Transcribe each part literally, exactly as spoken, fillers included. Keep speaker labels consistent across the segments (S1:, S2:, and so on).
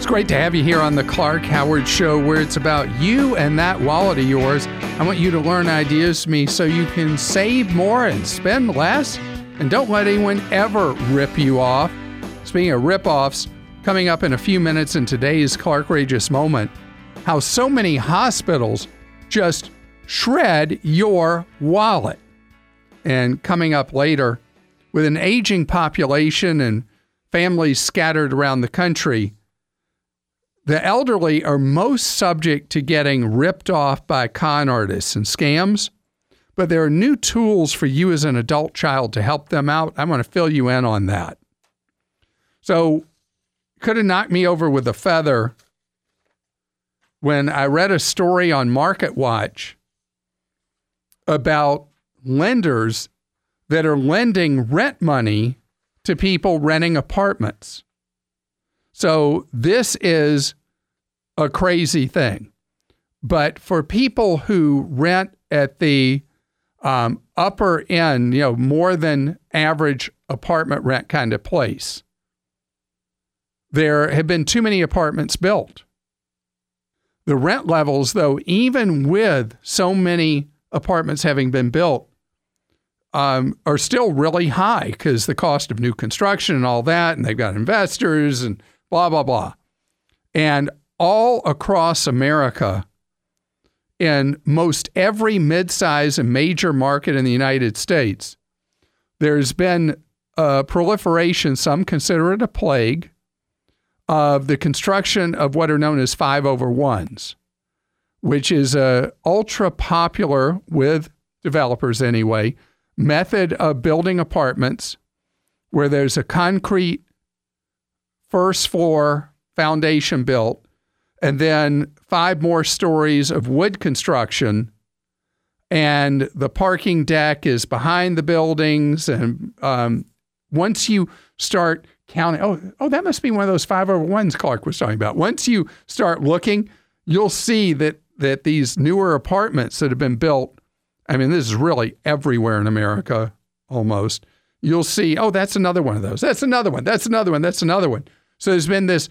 S1: It's great to have you here on the Clark Howard Show, where it's about you and that wallet of yours. I want you to learn ideas from me so you can save more and spend less. And don't let anyone ever rip you off. Speaking of rip-offs, coming up in a few minutes in today's Clarkrageous Moment, how so many hospitals just shred your wallet. And coming up later, with an aging population and families scattered around the country, the elderly are most subject to getting ripped off by con artists and scams, but there are new tools for you as an adult child to help them out. I want to fill you in on that. So, could have knocked me over with a feather when I read a story on MarketWatch about lenders that are lending rent money to people renting apartments. So this is a crazy thing. But for people who rent at the um, upper end, you know, more than average apartment rent kind of place, there have been too many apartments built. The rent levels, though, even with so many apartments having been built, um, are still really high because the cost of new construction and all that, and they've got investors and blah, blah, blah. And all across America, in most every midsize and major market in the United States, there's been a proliferation, some consider it a plague, of the construction of what are known as five over ones, which is a ultra popular, with developers anyway, method of building apartments where there's a concrete first floor foundation built, and then five more stories of wood construction, and the parking deck is behind the buildings. And um, once you start counting, oh, oh, that must be one of those five over ones Clark was talking about. Once you start looking, you'll see that that these newer apartments that have been built, I mean, this is really everywhere in America almost. You'll see, oh, that's another one of those. That's another one. That's another one. That's another one. So there's been this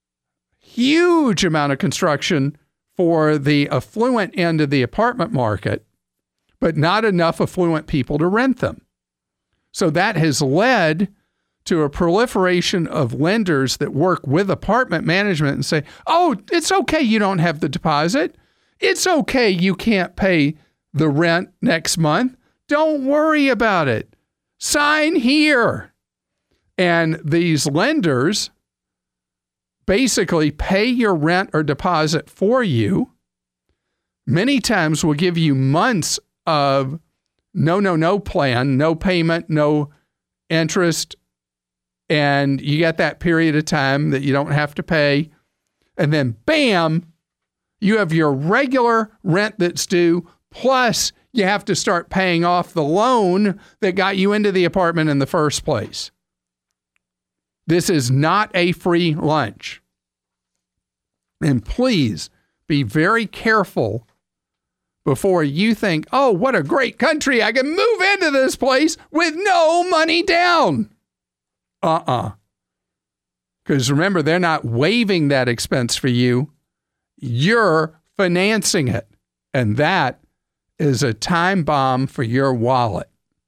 S1: huge amount of construction for the affluent end of the apartment market, but not enough affluent people to rent them. So that has led to a proliferation of lenders that work with apartment management and say, oh, it's okay you don't have the deposit. It's okay you can't pay the rent next month. Don't worry about it. Sign here. And these lenders basically pay your rent or deposit for you. Many times will give you months of no, no, no plan, no payment, no interest. And you get that period of time that you don't have to pay. And then bam, you have your regular rent that's due, plus you have to start paying off the loan that got you into the apartment in the first place. This is not a free lunch. And please be very careful before you think, oh, what a great country. I can move into this place with no money down. Uh-uh. Because remember, they're not waiving that expense for you. You're financing it. And that is a time bomb for your wallet.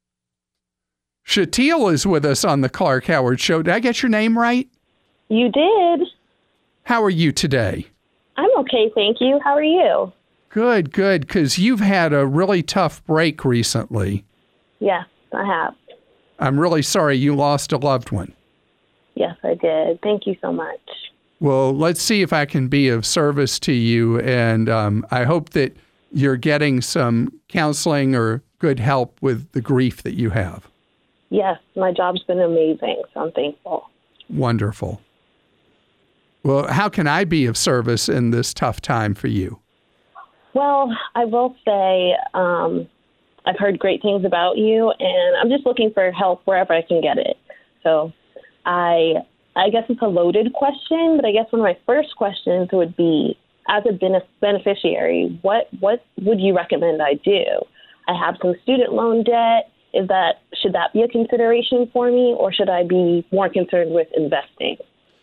S1: Shatil is with us on the Clark Howard Show. Did I get your name right?
S2: You did.
S1: How are you today?
S2: I'm okay, thank you. How are you?
S1: Good, good, because you've had a really tough break recently.
S2: Yes, I have.
S1: I'm really sorry you lost a loved one.
S2: Yes, I did. Thank you so much.
S1: Well, let's see if I can be of service to you, and um, I hope that you're getting some counseling or good help with the grief that you have.
S2: Yes, my job's been amazing, so I'm thankful.
S1: Wonderful. Well, how can I be of service in this tough time for you?
S2: Well, I will say um, I've heard great things about you, and I'm just looking for help wherever I can get it. So I I guess it's a loaded question, but I guess one of my first questions would be, as a beneficiary, what, what would you recommend I do? I have some student loan debt. Is that, should that be a consideration for me, or should I be more concerned with investing?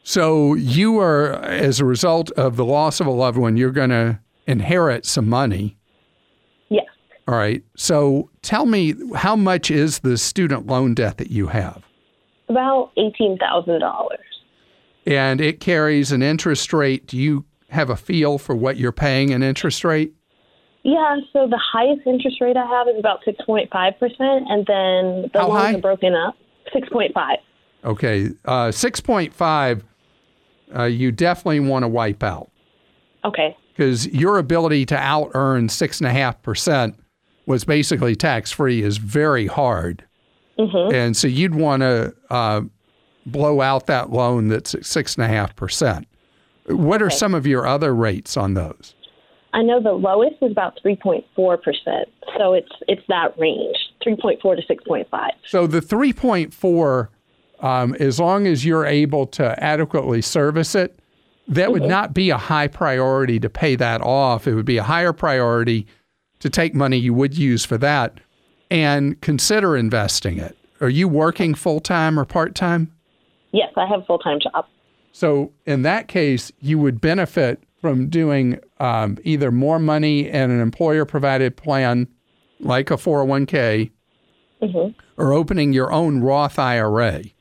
S1: So you are, as a result of the loss of a loved one, you're going to inherit some money.
S2: Yes.
S1: All right. So tell me, how much is the student loan debt that you have?
S2: About eighteen thousand dollars.
S1: And it carries an interest rate. Do you have a feel for what you're paying in interest rate?
S2: Yeah, so the highest interest rate I have is about six point five percent, and then the
S1: How
S2: loans
S1: high?
S2: are broken up. six point five.
S1: Okay. Uh, six point five, uh, you definitely want to wipe out.
S2: Okay.
S1: Because your ability to out-earn six point five percent was basically tax-free is very hard.
S2: Mm-hmm.
S1: And so you'd want to uh, blow out that loan that's at six point five percent. What are
S2: Okay.
S1: some of your other rates on those?
S2: I know the lowest is about three point four percent, so it's it's that range, three point four to six point five.
S1: So the three point four, um, as long as you're able to adequately service it, that would not be a high priority to pay that off. It would be a higher priority to take money you would use for that and consider investing it. Are you working full-time or part-time?
S2: Yes, I have a full-time job.
S1: So in that case, you would benefit from doing um, either more money in an employer-provided plan like a four oh one k
S2: Mm-hmm.
S1: or opening your own Roth I R A.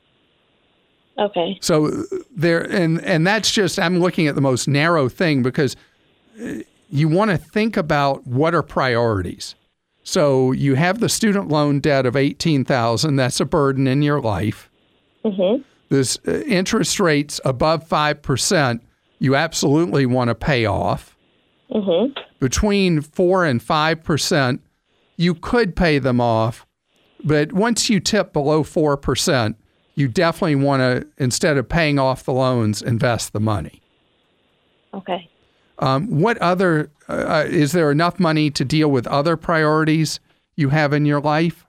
S2: Okay.
S1: So there, and and that's just, I'm looking at the most narrow thing because you want to think about what are priorities. So you have the student loan debt of eighteen thousand dollars. That's a burden in your life.
S2: Mm-hmm.
S1: This uh, interest rates above five percent, you absolutely want to pay off.
S2: Mm-hmm.
S1: Between four and five percent, you could pay them off. But once you tip below four percent, you definitely want to, instead of paying off the loans, invest the money.
S2: Okay.
S1: Um, what other, uh, is there enough money to deal with other priorities you have in your life?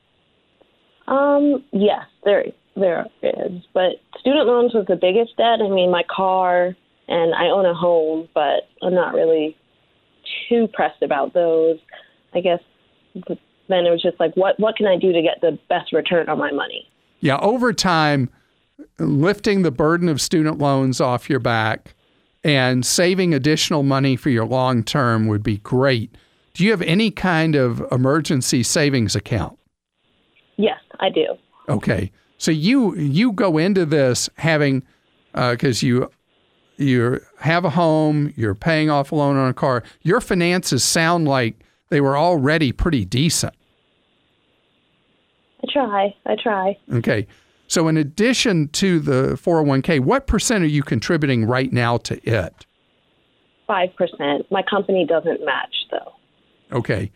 S2: Um, yes, there there is. But student loans was the biggest debt. I mean, my car, and I own a home, but I'm not really too pressed about those. I guess then it was just like, what, what can I do to get the best return on my money?
S1: Yeah, over time, lifting the burden of student loans off your back and saving additional money for your long term would be great. Do you have any kind of emergency savings account?
S2: Yes, I do.
S1: Okay. So you you go into this having, because uh, you you have a home, you're paying off a loan on a car, your finances sound like they were already pretty decent.
S2: I try. I try.
S1: Okay. So in addition to the four oh one k, what percent are you contributing right now to it?
S2: five percent. My company doesn't match, though.
S1: Okay.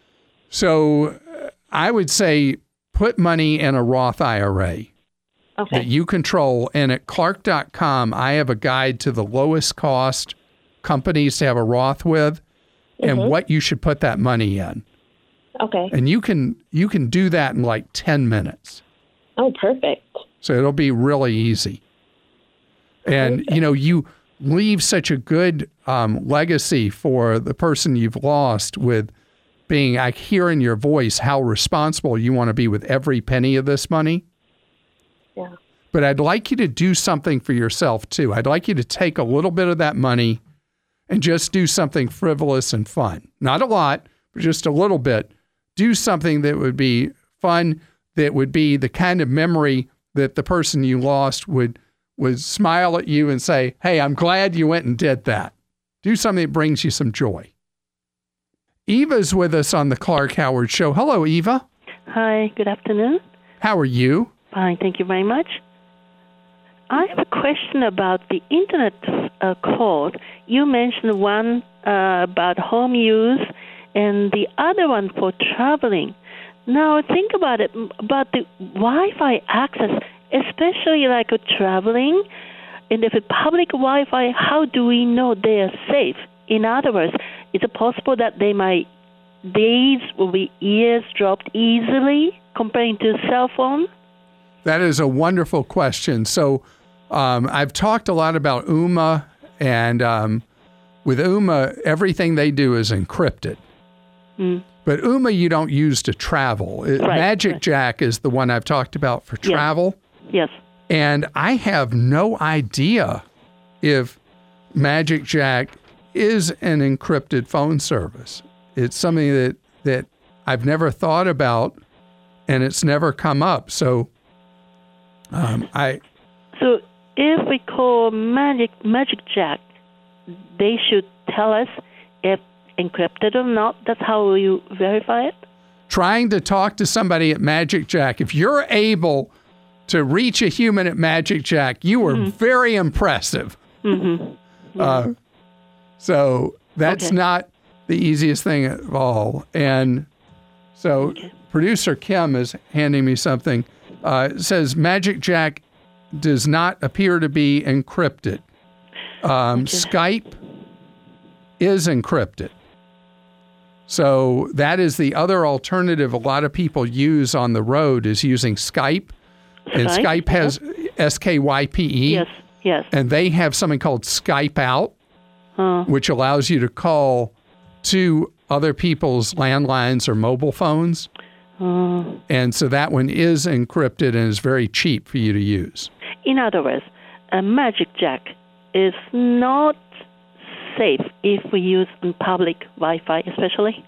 S1: So uh, I would say put money in a Roth I R A
S2: Okay.
S1: that you control. And at Clark dot com, I have a guide to the lowest cost companies to have a Roth with and
S2: Mhm.
S1: what you should put that money in.
S2: Okay.
S1: And you can you can do that in like ten minutes.
S2: Oh, perfect.
S1: So it'll be really easy. And, you know, you leave such a good um, legacy for the person you've lost with being, I hear in your voice how responsible you want to be with every penny of this money.
S2: Yeah.
S1: But I'd like you to do something for yourself, too. I'd like you to take a little bit of that money and just do something frivolous and fun. Not a lot, but just a little bit. Do something that would be fun, that would be the kind of memory that the person you lost would would smile at you and say, hey, I'm glad you went and did that. Do something that brings you some joy. Eva's with us on the Clark Howard Show. Hello, Eva.
S3: Hi, good afternoon.
S1: How are you?
S3: Fine, thank you very much. I have a question about the Internet uh, code. You mentioned one uh, about home use and the other one for traveling. Now, think about it, about the Wi-Fi access, especially like uh, traveling, and if it's public Wi-Fi, how do we know they are safe? In other words, is it possible that they might, these will be eavesdropped easily comparing to a cell phone?
S1: That is a wonderful question. So um, I've talked a lot about Ooma, and um, with Ooma, everything they do is encrypted.
S3: Mm.
S1: But Ooma you don't use to travel. It,
S3: Right,
S1: Magic
S3: right.
S1: Jack is the one I've talked about for
S3: Yeah.
S1: travel.
S3: Yes.
S1: And I have no idea if magicJack is an encrypted phone service. It's something that, that I've never thought about, and it's never come up. So um, I...
S3: So if we call Magic magicJack, they should tell us if encrypted or not. That's how you verify it?
S1: Trying to talk to somebody at magicJack, if you're able to reach a human at magicJack, you are mm-hmm. very impressive.
S3: Mm-hmm. Yeah.
S1: Uh, so that's
S3: okay.
S1: not the easiest thing of all. And so
S3: okay.
S1: producer Kim is handing me something. Uh, it says magicJack does not appear to be encrypted. Um,
S3: okay.
S1: Skype is encrypted. So that is the other alternative a lot of people use on the road is using Skype. And
S3: Skype,
S1: Skype has
S3: yeah.
S1: S K Y P E.
S3: Yes, yes.
S1: And they have something called Skype Out,
S3: uh,
S1: which allows you to call to other people's landlines or mobile phones.
S3: uh,
S1: And so that one is encrypted and is very cheap for you to use.
S3: In other words, a magicJack is not safe if we use on public Wi-Fi, especially?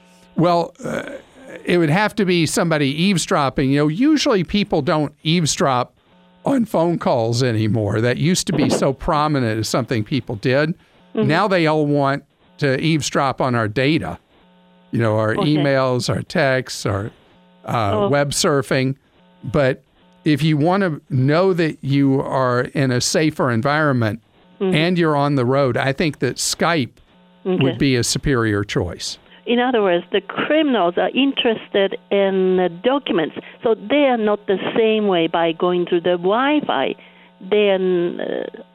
S1: Well, uh, it would have to be somebody eavesdropping. You know, usually people don't eavesdrop on phone calls anymore. That used to be so prominent as something people did. Mm-hmm. Now they all want to eavesdrop on our data. You know, our
S3: okay.
S1: emails, our texts, our uh,
S3: oh.
S1: web surfing. But if you want to know that you are in a safer environment, mm-hmm. and you're on the road, I think that Skype okay. would be a superior choice.
S3: In other words, the criminals are interested in uh, documents, so they are not the same way by going through the Wi-Fi. Then, uh,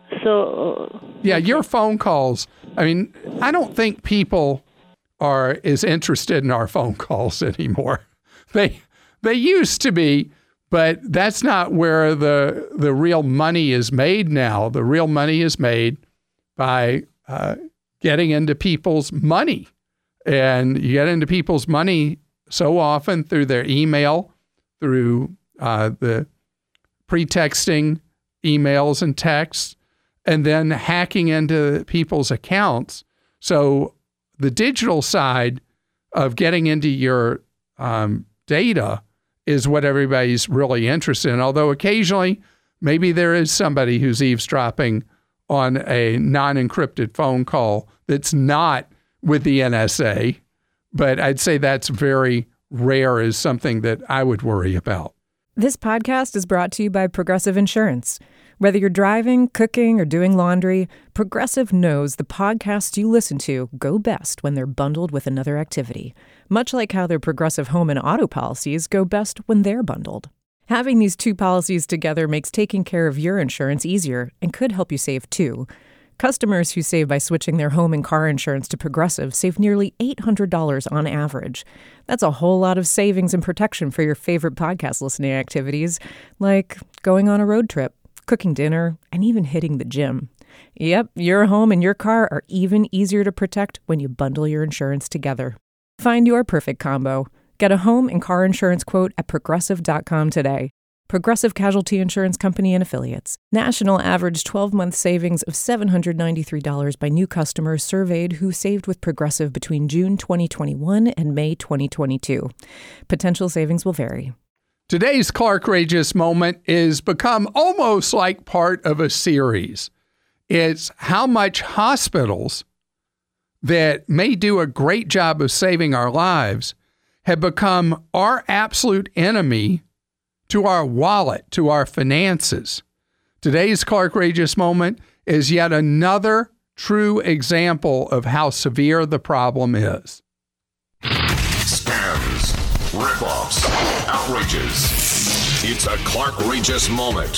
S3: so... Uh,
S1: yeah, your phone calls, I mean, I don't think people are as interested in our phone calls anymore. They they used to be, but that's not where the the real money is made now. The real money is made by uh, getting into people's money. And you get into people's money so often through their email, through uh, the pretexting emails and texts, and then hacking into people's accounts. So the digital side of getting into your um, data is what everybody's really interested in. Although occasionally, maybe there is somebody who's eavesdropping on a non-encrypted phone call that's not with the N S A, but I'd say that's very rare as something that I would worry about.
S4: This podcast is brought to you by Progressive Insurance. Whether you're driving, cooking, or doing laundry, Progressive knows the podcasts you listen to go best when they're bundled with another activity, much like how their Progressive home and auto policies go best when they're bundled. Having these two policies together makes taking care of your insurance easier and could help you save too. Customers who save by switching their home and car insurance to Progressive save nearly eight hundred dollars on average. That's a whole lot of savings and protection for your favorite podcast listening activities, like going on a road trip, cooking dinner, and even hitting the gym. Yep, your home and your car are even easier to protect when you bundle your insurance together. Find your perfect combo. Get a home and car insurance quote at progressive dot com today. Progressive Casualty Insurance Company and Affiliates. National average twelve-month savings of seven hundred ninety-three dollars by new customers surveyed who saved with Progressive between June twenty twenty-one and May twenty twenty-two. Potential savings will vary.
S1: Today's Clark Rageous moment is become almost like part of a series. It's how much hospitals that may do a great job of saving our lives have become our absolute enemy to our wallet, to our finances. Today's Clark Rageous moment is yet another true example of how severe the problem is.
S5: Scams, ripoffs, outrages. It's a Clark Rageous moment.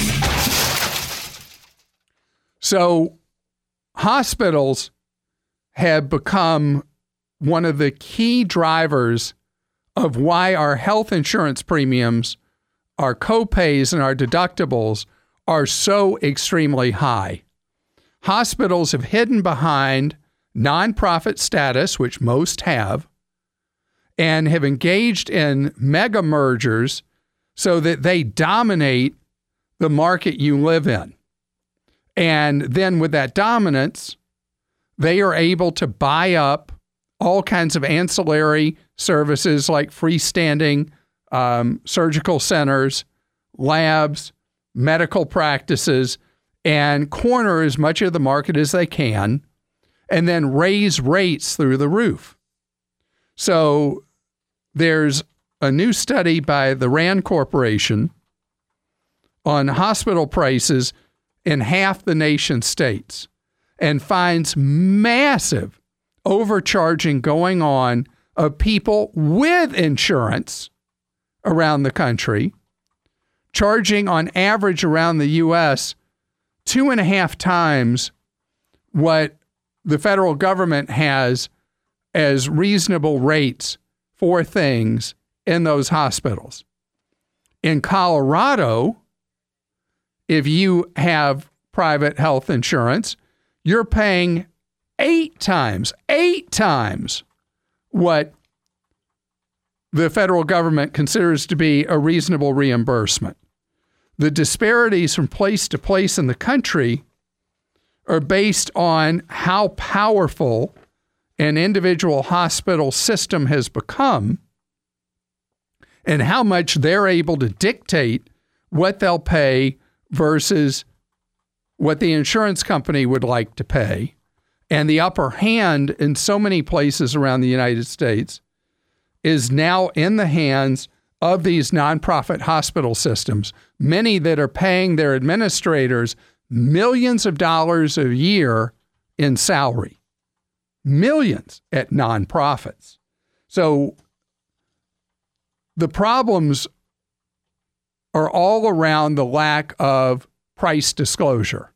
S1: So, hospitals have become one of the key drivers of why our health insurance premiums, our copays, and our deductibles are so extremely high. Hospitals have hidden behind nonprofit status, which most have, and have engaged in mega mergers so that they dominate the market you live in. And then with that dominance, they are able to buy up all kinds of ancillary services like freestanding um, surgical centers, labs, medical practices, and corner as much of the market as they can, and then raise rates through the roof. So there's a new study by the RAND Corporation on hospital prices in half the nation's states and finds massive overcharging going on of people with insurance around the country, charging on average around the U S two and a half times what the federal government has as reasonable rates for things in those hospitals. In Colorado, if you have private health insurance, you're paying eight times, eight times what the federal government considers to be a reasonable reimbursement. The disparities from place to place in the country are based on how powerful an individual hospital system has become and how much they're able to dictate what they'll pay versus what the insurance company would like to pay. And the upper hand in so many places around the United States is now in the hands of these nonprofit hospital systems, many that are paying their administrators millions of dollars a year in salary, millions at nonprofits. So the problems are all around the lack of price disclosure.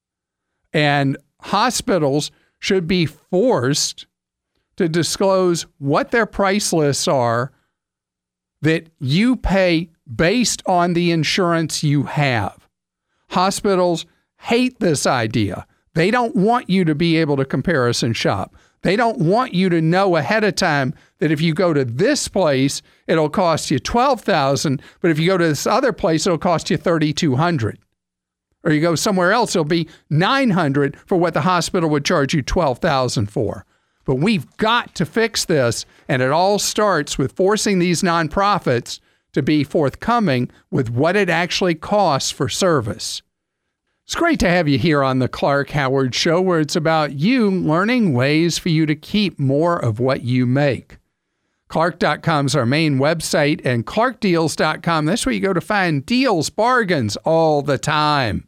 S1: And hospitals should be forced to disclose what their price lists are that you pay based on the insurance you have. Hospitals hate this idea. They don't want you to be able to comparison shop. They don't want you to know ahead of time that if you go to this place, it'll cost you twelve thousand dollars, but if you go to this other place, it'll cost you thirty-two hundred dollars. Or you go somewhere else, it'll be nine hundred dollars for what the hospital would charge you twelve thousand dollars for. But we've got to fix this, and it all starts with forcing these nonprofits to be forthcoming with what it actually costs for service. It's great to have you here on the Clark Howard Show, where it's about you learning ways for you to keep more of what you make. Clark dot com is our main website, and Clark Deals dot com, that's where you go to find deals, bargains all the time.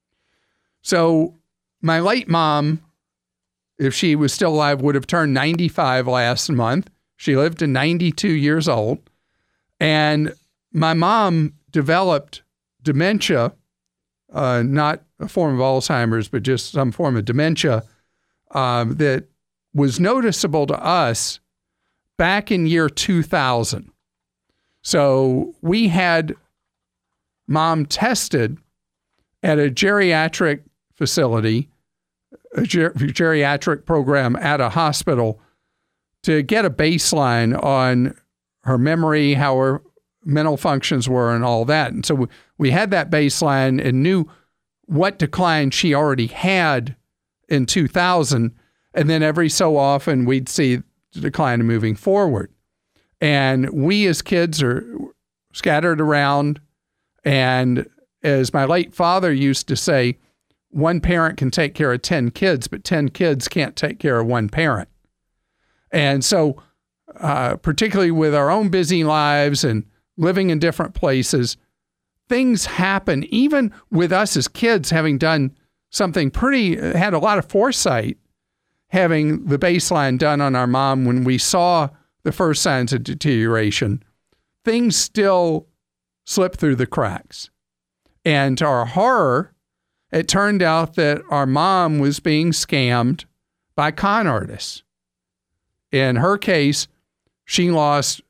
S1: So my late mom, if she was still alive, would have turned ninety-five last month. She lived to ninety-two years old. And my mom developed dementia, uh, not a form of Alzheimer's, but just some form of dementia um, that was noticeable to us back in year two thousand. So we had mom tested at a geriatric facility, a ger- geriatric program at a hospital, to get a baseline on her memory, how her mental functions were, and all that. And so we, we had that baseline and knew what decline she already had in two thousand. And then every so often we'd see the decline moving forward. And we as kids are scattered around. And as my late father used to say, one parent can take care of ten kids, but ten kids can't take care of one parent. And so, uh, particularly with our own busy lives and living in different places, things happen, even with us as kids having done something pretty, had a lot of foresight, having the baseline done on our mom when we saw the first signs of deterioration, things still slip through the cracks. And to our horror, it turned out that our mom was being scammed by con artists. In her case, she lost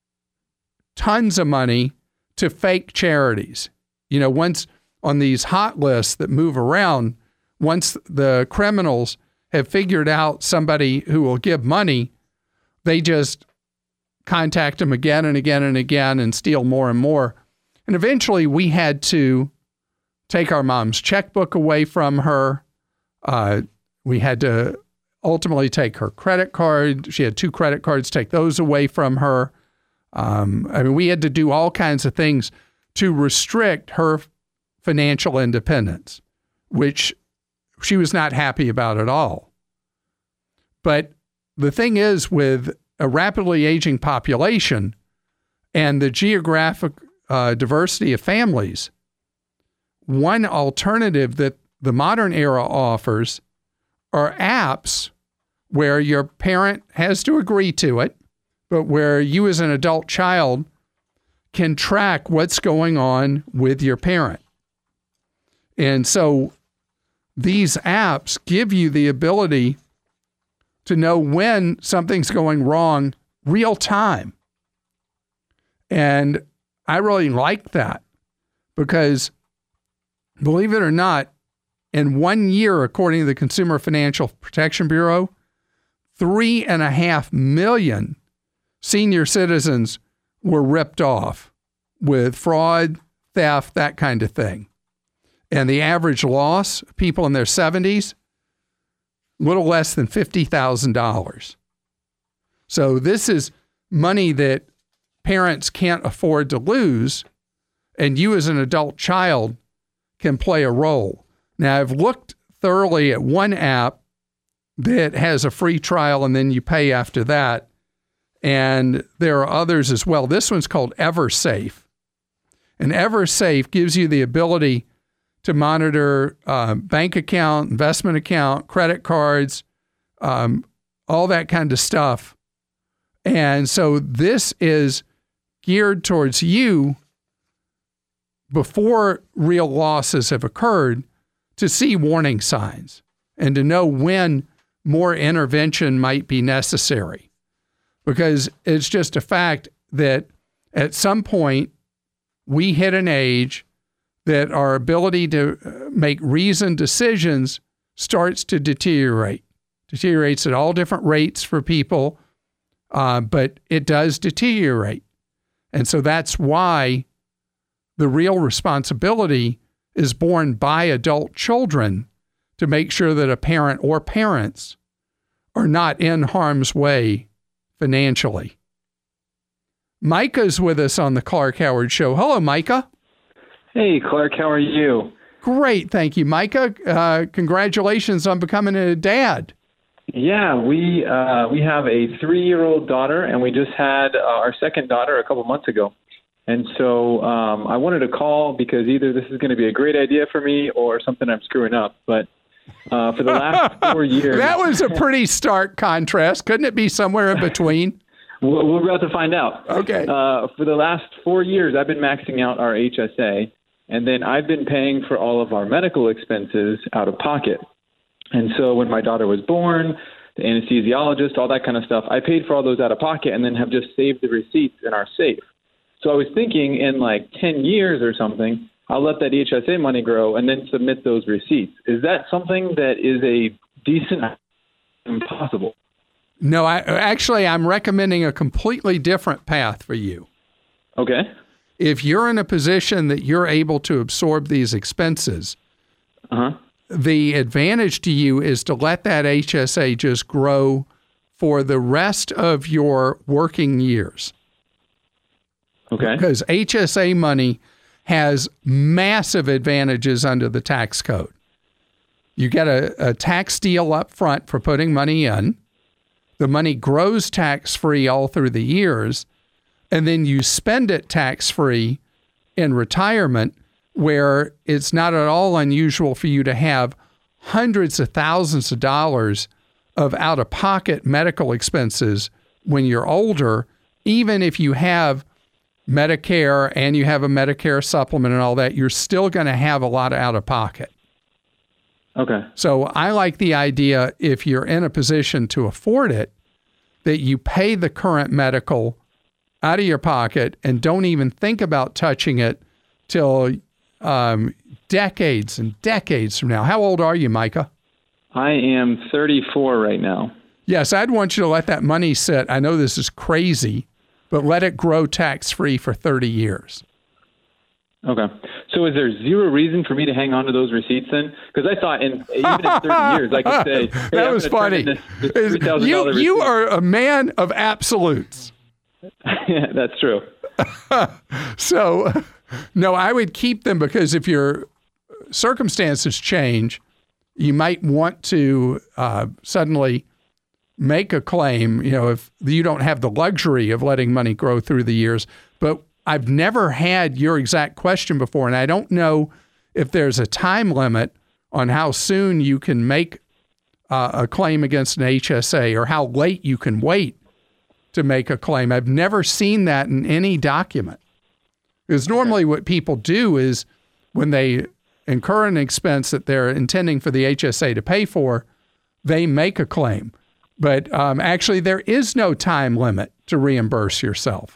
S1: tons of money to fake charities. You know, once on these hot lists that move around, once the criminals have figured out somebody who will give money, they just contact them again and again and again and steal more and more. And eventually we had to take our mom's checkbook away from her. Uh, we had to ultimately take her credit card. She had two credit cards, take those away from her. Um, I mean, we had to do all kinds of things to restrict her financial independence, which she was not happy about at all. But the thing is, with a rapidly aging population and the geographic uh, diversity of families, one alternative that the modern era offers are apps where your parent has to agree to it, but where you as an adult child can track what's going on with your parent. And so these apps give you the ability to know when something's going wrong real time. And I really like that because, believe it or not, in one year, according to the Consumer Financial Protection Bureau, three and a half million senior citizens were ripped off with fraud, theft, that kind of thing. And the average loss, people in their seventies, little less than fifty thousand dollars. So this is money that parents can't afford to lose, and you as an adult child can play a role. Now, I've looked thoroughly at one app that has a free trial and then you pay after that. And there are others as well. This one's called EverSafe. And EverSafe gives you the ability to monitor uh, bank account, investment account, credit cards, um, all that kind of stuff. And so this is geared towards you before real losses have occurred to see warning signs and to know when more intervention might be necessary. Because it's just a fact that at some point we hit an age that our ability to make reasoned decisions starts to deteriorate. Deteriorates at all different rates for people, uh, but it does deteriorate. And so that's why the real responsibility is borne by adult children to make sure that a parent or parents are not in harm's way financially. Micah's with us on the Clark Howard Show. Hello, Micah.
S6: Hey, Clark, how are you?
S1: Great, thank you, Micah. Uh, congratulations on becoming a dad.
S6: Yeah, we uh, we have a three-year-old daughter, and we just had uh, our second daughter a couple months ago. And so um, I wanted to call because either this is going to be a great idea for me or something I'm screwing up. But uh, for the last four years...
S1: That was a pretty stark contrast. Couldn't it be somewhere in between?
S6: we're, we're about to find out.
S1: Okay.
S6: Uh, for the last four years, I've been maxing out our H S A, and then I've been paying for all of our medical expenses out of pocket. And so when my daughter was born, the anesthesiologist, all that kind of stuff, I paid for all those out of pocket and then have just saved the receipts in our safe. So I was thinking in like ten years or something, I'll let that H S A money grow and then submit those receipts. Is that something that is a decent, impossible?
S1: No, I actually, I'm recommending a completely different path for you.
S6: Okay.
S1: If you're in a position that you're able to absorb these expenses,
S6: uh-huh.
S1: the advantage to you is to let that H S A just grow for the rest of your working years.
S6: Okay.
S1: Because H S A money has massive advantages under the tax code. You get a, a tax deal up front for putting money in. The money grows tax-free all through the years, and then you spend it tax-free in retirement, where it's not at all unusual for you to have hundreds of thousands of dollars of out-of-pocket medical expenses when you're older, even if you have Medicare and you have a Medicare supplement and all that, you're still going to have a lot of out-of-pocket.
S6: Okay.
S1: So I like the idea, if you're in a position to afford it, that you pay the current medical out of your pocket and don't even think about touching it till um, decades and decades from now. How old are you, Micah?
S6: I am thirty-four right now.
S1: Yes, I'd want you to let that money sit. I know this is crazy, but let it grow tax-free for thirty years.
S6: Okay. So is there zero reason for me to hang on to those receipts then? Because I thought in even in thirty years, I could say, hey,
S1: that
S6: I'm
S1: was funny.
S6: This, this three thousand dollars
S1: you, you
S6: receipt.
S1: are a man of absolutes.
S6: Yeah, that's true.
S1: So, no, I would keep them because if your circumstances change, you might want to uh, suddenly make a claim, you know, if you don't have the luxury of letting money grow through the years. But I've never had your exact question before, and I don't know if there's a time limit on how soon you can make uh, a claim against an H S A or how late you can wait to make a claim. I've never seen that in any document. Because normally what people do is when they incur an expense that they're intending for the H S A to pay for, they make a claim. But um, actually, there is no time limit to reimburse yourself.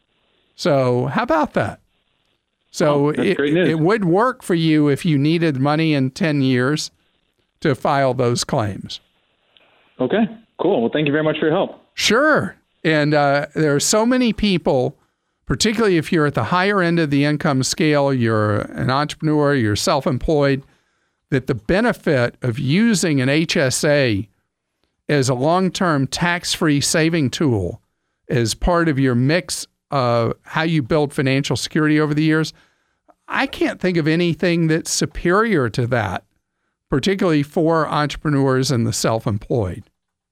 S1: So how about that? So
S6: oh, that's
S1: it,
S6: great news.
S1: it would work for you if you needed money in ten years to file those claims.
S6: Okay, cool. Well, thank you very much for your help.
S1: Sure. And uh, there are so many people, particularly if you're at the higher end of the income scale, you're an entrepreneur, you're self-employed, that the benefit of using an H S A as a long-term tax-free saving tool as part of your mix of how you build financial security over the years, I can't think of anything that's superior to that, particularly for entrepreneurs and the self-employed.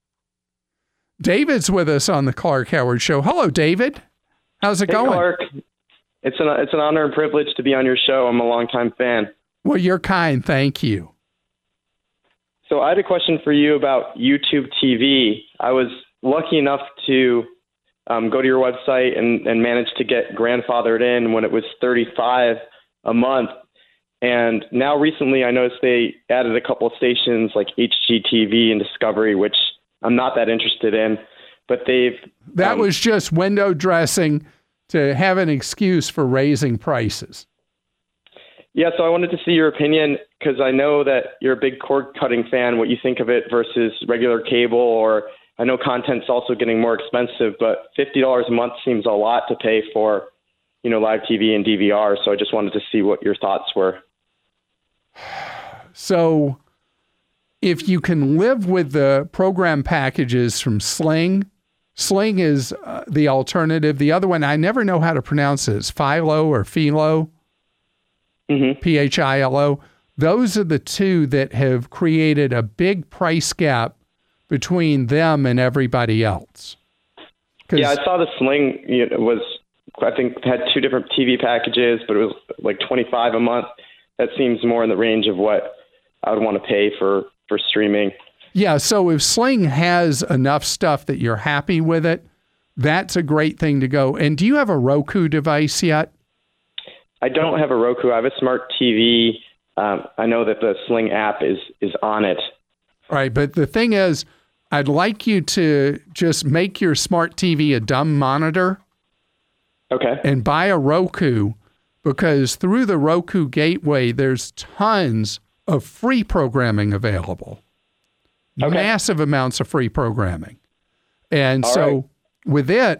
S1: David's with us on the Clark Howard Show. Hello, David. How's it
S7: hey,
S1: going?
S7: Clark. It's an, it's an honor and privilege to be on your show. I'm a longtime fan.
S1: Well, you're kind. Thank you.
S7: So I had a question for you about YouTube T V. I was lucky enough to um, go to your website and, and manage to get grandfathered in when it was thirty-five dollars a month. And now recently I noticed they added a couple of stations like H G T V and Discovery, which I'm not that interested in. But they've...
S1: That
S7: um,
S1: was just window dressing to have an excuse for raising prices.
S7: Yeah, so I wanted to see your opinion because I know that you're a big cord-cutting fan, what you think of it versus regular cable, or I know content's also getting more expensive, but fifty dollars a month seems a lot to pay for, you know, live T V and D V R, so I just wanted to see what your thoughts were.
S1: So if you can live with the program packages from Sling, Sling is uh, the alternative. The other one, I never know how to pronounce it. It's Philo or Philo.
S7: Mm-hmm.
S1: P H I L O. Those are the two that have created a big price gap between them and everybody else.
S7: Yeah, I saw the Sling you know, was, I think, had two different T V packages, but it was like twenty-five dollars a month. That seems more in the range of what I would want to pay for, for streaming.
S1: Yeah, so if Sling has enough stuff that you're happy with it, that's a great thing to go. And do you have a Roku device yet?
S7: I don't have a Roku. I have a smart T V. Um, I know that the Sling app is is on it.
S1: Right, but the thing is, I'd like you to just make your smart T V a dumb monitor.
S7: Okay.
S1: And buy a Roku, because through the Roku gateway, there's tons of free programming available. Okay. Massive amounts of free programming. And
S7: All
S1: so
S7: right.
S1: with it,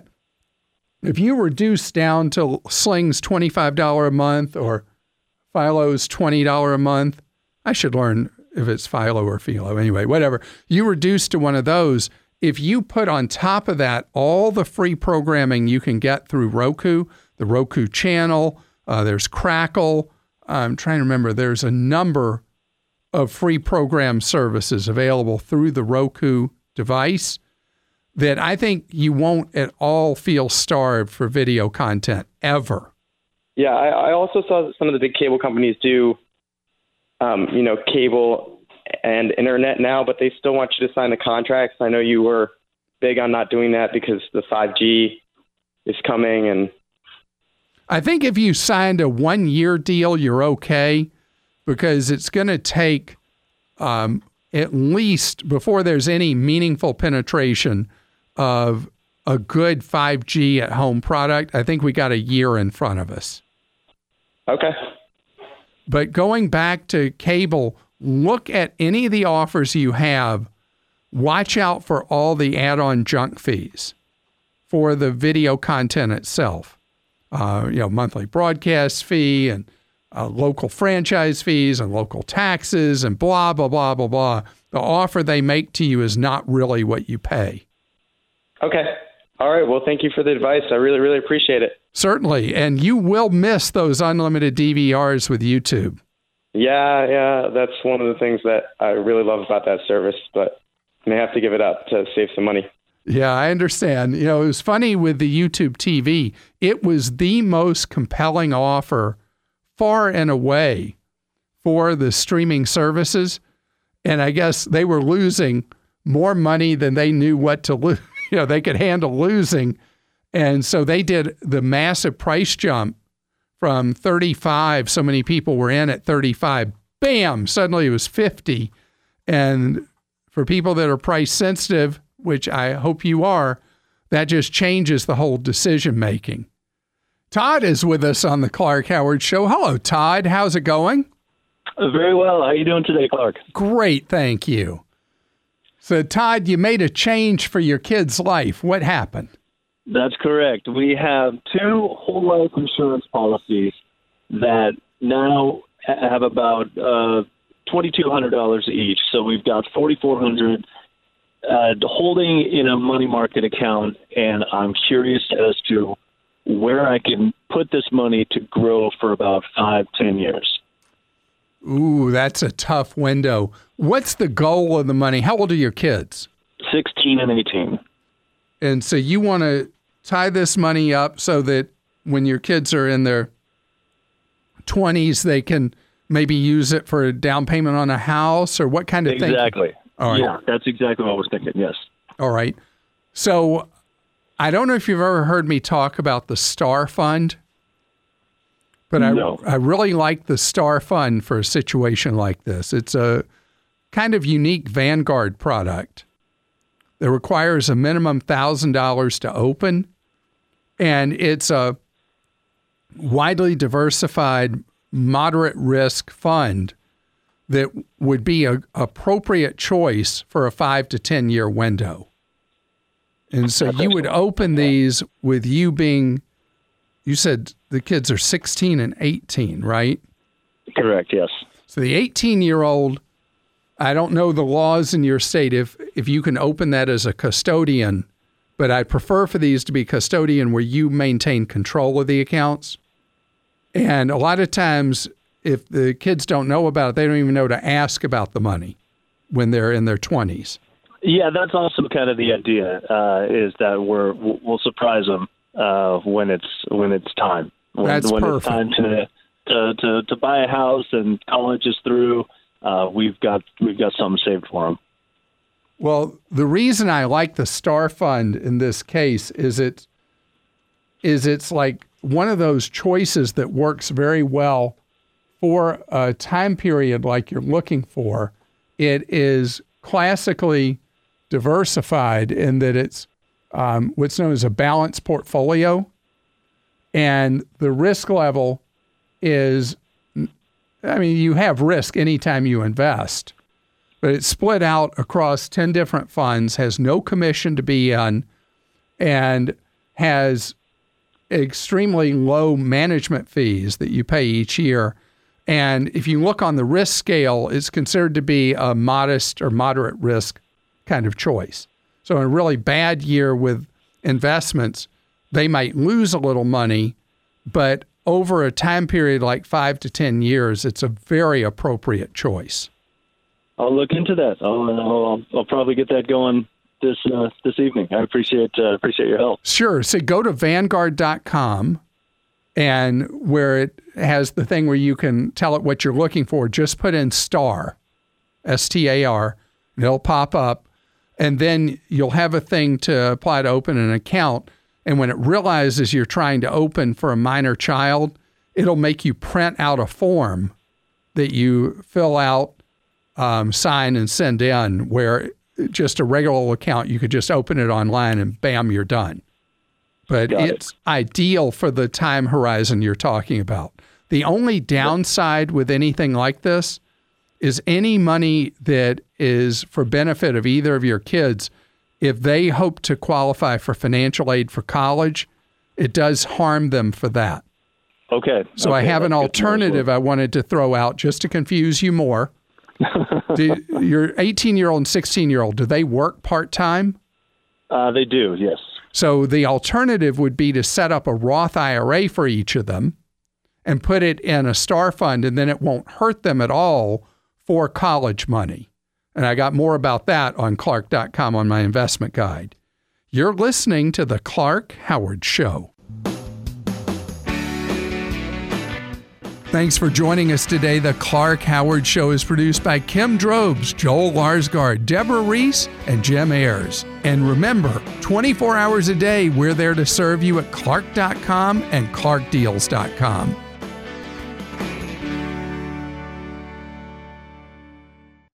S1: if you reduce down to Sling's twenty-five dollars a month or Philo's twenty dollars a month, I should learn if it's Philo or Philo. Anyway, whatever. You reduce to one of those. If you put on top of that all the free programming you can get through Roku, the Roku channel, uh, there's Crackle. I'm trying to remember. There's a number of free program services available through the Roku device that I think you won't at all feel starved for video content ever.
S7: Yeah, I, I also saw that some of the big cable companies do, um, you know, cable and internet now, but they still want you to sign the contracts. I know you were big on not doing that because the five G is coming. And
S1: I think if you signed a one-year deal, you're okay, because it's going to take um, at least, before there's any meaningful penetration of a good five G at home product, I think we got a year in front of us.
S7: Okay.
S1: But going back to cable, look at any of the offers you have. Watch out for all the add-on junk fees for the video content itself. uh, you know, monthly broadcast fee and uh, local franchise fees and local taxes and blah, blah, blah, blah, blah. The offer they make to you is not really what you pay.
S7: Okay. All right. Well, thank you for the advice. I really, really appreciate it.
S1: Certainly. And you will miss those unlimited D V Rs with YouTube.
S7: Yeah, yeah. That's one of the things that I really love about that service, but I may have to give it up to save some money.
S1: Yeah, I understand. You know, it was funny with the YouTube T V. It was the most compelling offer far and away for the streaming services. And I guess they were losing more money than they knew what to lose. You know, they could handle losing. And so they did the massive price jump from thirty-five. So many people were in at thirty-five. Bam! Suddenly it was fifty. And for people that are price sensitive, which I hope you are, that just changes the whole decision making. Todd is with us on the Clark Howard Show. Hello, Todd. How's it going?
S8: Very well. How are you doing today, Clark?
S1: Great, thank you. So, Todd, you made a change for your kid's life. What happened?
S8: That's correct. We have two whole life insurance policies that now have about uh, twenty-two hundred dollars each. So we've got forty-four hundred dollars uh, holding in a money market account, and I'm curious as to where I can put this money to grow for about five, ten years.
S1: Ooh, that's a tough window. What's the goal of the money? How old are your kids?
S8: sixteen and eighteen.
S1: And so you want to tie this money up so that when your kids are in their twenties, they can maybe use it for a down payment on a house, or what kind of thing?
S8: Exactly.
S1: All right.
S8: Yeah, that's exactly what I was thinking, yes.
S1: All right. So I don't know if you've ever heard me talk about the Star Fund, but
S8: no.
S1: I, I really like the Star Fund for a situation like this. It's a kind of unique Vanguard product that requires a minimum one thousand dollars to open, and it's a widely diversified, moderate risk fund that would be an appropriate choice for a five to ten year window. And so you would open these with you being, you said the kids are sixteen and eighteen, right?
S8: Correct, yes.
S1: So the eighteen year old, I don't know the laws in your state if, if you can open that as a custodian, but I prefer for these to be custodian where you maintain control of the accounts. And a lot of times, if the kids don't know about it, they don't even know to ask about the money when they're in their twenties.
S8: Yeah, that's also kind of the idea, uh, is that we're we'll surprise them uh, when it's when it's time. When,
S1: That's
S8: when
S1: perfect.
S8: it's time to, to to to buy a house and college is through. Uh, we've got we've got something saved for them.
S1: Well, the reason I like the Star Fund in this case is it is it's like one of those choices that works very well for a time period like you're looking for. It is classically diversified in that it's um, what's known as a balanced portfolio, and the risk level is, I mean, you have risk anytime you invest, but it's split out across ten different funds, has no commission to be on, and has extremely low management fees that you pay each year. And if you look on the risk scale, it's considered to be a modest or moderate risk kind of choice. So in a really bad year with investments, they might lose a little money, but over a time period like five to ten years, it's a very appropriate choice.
S8: I'll look into that. I'll I'll, I'll probably get that going this uh, this evening. I appreciate uh, appreciate your help.
S1: Sure. So go to Vanguard dot com, and where it has the thing where you can tell it what you're looking for, just put in STAR, S T A R, and it'll pop up. And then you'll have a thing to apply to open an account. And when it realizes you're trying to open for a minor child, it'll make you print out a form that you fill out, um, sign, and send in, where just a regular account, you could just open it online and bam, you're done. But
S8: Got
S1: it's
S8: it.
S1: ideal for the time horizon you're talking about. The only downside with anything like this is any money that is for benefit of either of your kids, if they hope to qualify for financial aid for college, it does harm them for that.
S8: Okay.
S1: So
S8: okay,
S1: I have an alternative I wanted to throw out just to confuse you more. do, your eighteen-year-old and sixteen-year-old, do they work part-time?
S8: Uh, they do, yes.
S1: So the alternative would be to set up a Roth I R A for each of them and put it in a star fund, and then it won't hurt them at all for college money. And I got more about that on Clark dot com on my investment guide. You're listening to The Clark Howard Show. Thanks for joining us today. The Clark Howard Show is produced by Kim Drobes, Joel Larsgaard, Deborah Reese, and Jim Ayers. And remember, twenty-four hours a day, we're there to serve you at Clark dot com and Clark Deals dot com.